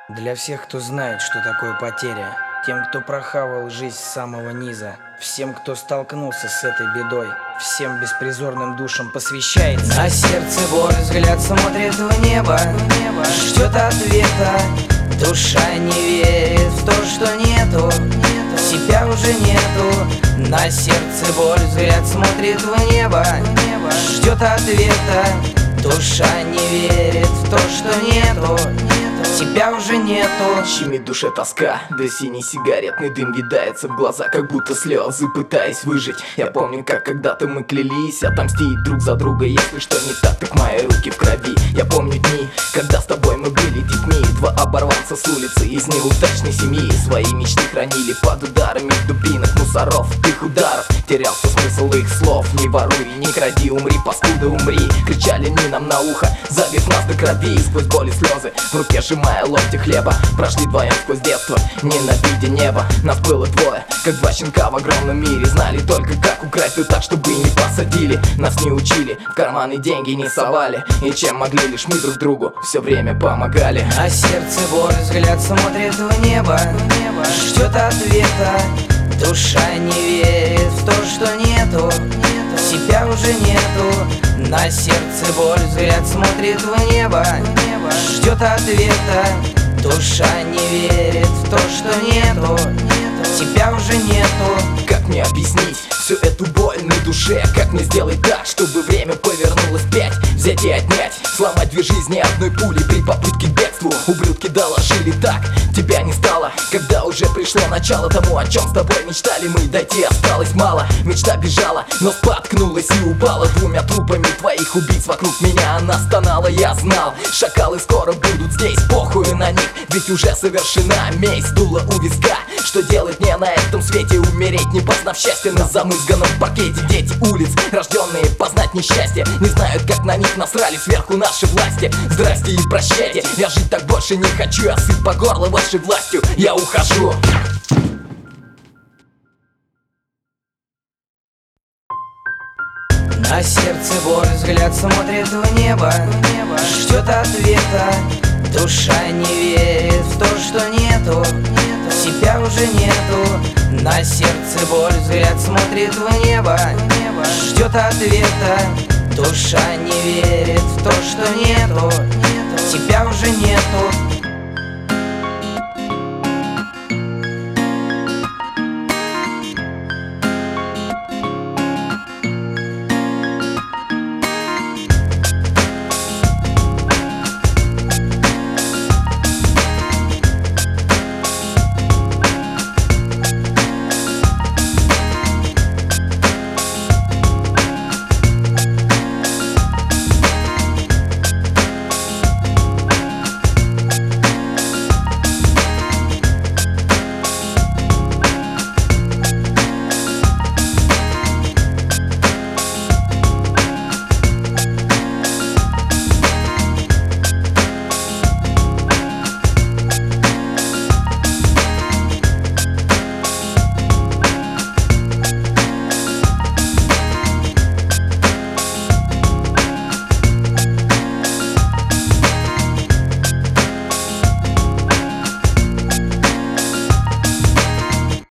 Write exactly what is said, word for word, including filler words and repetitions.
Для всех, кто знает, что такое потеря, тем, кто прохавал жизнь с самого низа, всем, кто столкнулся с этой бедой, всем беспризорным душам посвящается. На сердце боль, взгляд смотрит в небо, ждет ответа. Душа не верит в то, что нету, себя уже нету. На сердце боль, взгляд смотрит в небо, ждет ответа. Душа не верит в то, что нету, тебя уже нету. Щемит душе тоска, да синий сигаретный дым видается в глаза, как будто слезы, пытаясь выжить. Я помню, как когда-то мы клялись отомстить друг за друга. Если что не так, так мои руки в крови. Я помню дни, когда с тобой мы были детьми. Два оборванца с улицы из неудачной семьи свои мечты хранили под ударами дубинок, мусоров, их ударов. Терялся смысл их слов: не воруй, не кради, умри, паскуда, умри. Кричали они нам на ухо, забив нас до крови. И сквозь боль и слезы в руке сжимая ломти хлеба, прошли вдвоем сквозь детство, ненавидя небо. Нас было двое, как два щенка в огромном мире. Знали только, как украсть, да так, чтобы не посадили. Нас не учили, в карманы деньги не совали, и чем могли, лишь мы друг другу все время помогали. А сердце боль, взгляд смотрит в небо, ждет ответа. Душа не верит в то, что нету, себя уже нету. На сердце боль, взгляд смотрит в небо, ждет ответа. Душа не верит в то, что нету, тебя уже нету. Как мне объяснить всю эту боль на душе? Как мне сделать так, чтобы время повернулось вспять? Взять и отнять, сломать две жизни одной пулей при попытке к бегству. Ублюдки доложили так, тебя не стало, когда уже пришло начало тому, о чем с тобой мечтали мы. Дойти осталось мало, мечта бежала, но споткнулась и упала. Двумя трупами твоих убийц вокруг меня она стонала. Я знал, шакалы скоро будут здесь, похуй на них, ведь уже совершена месть. Дуло у виска, что делать мне на этом свете? Умереть, не познав счастья на замызганном паркете. Дети улиц, рожденные познать несчастье, не знают, как на них насрали сверху наши власти. Здрасте и прощайте, я жить так больше не хочу. Я сыт по горло вашей властью, я ухожу. На сердце боль, взгляд смотрит в небо, ждет ответа. Душа не верит в то, что нету, себя уже нету. На сердце боль, взгляд смотрит в небо, ждет ответа. Душа не верит в то, что нету, тебя уже нету.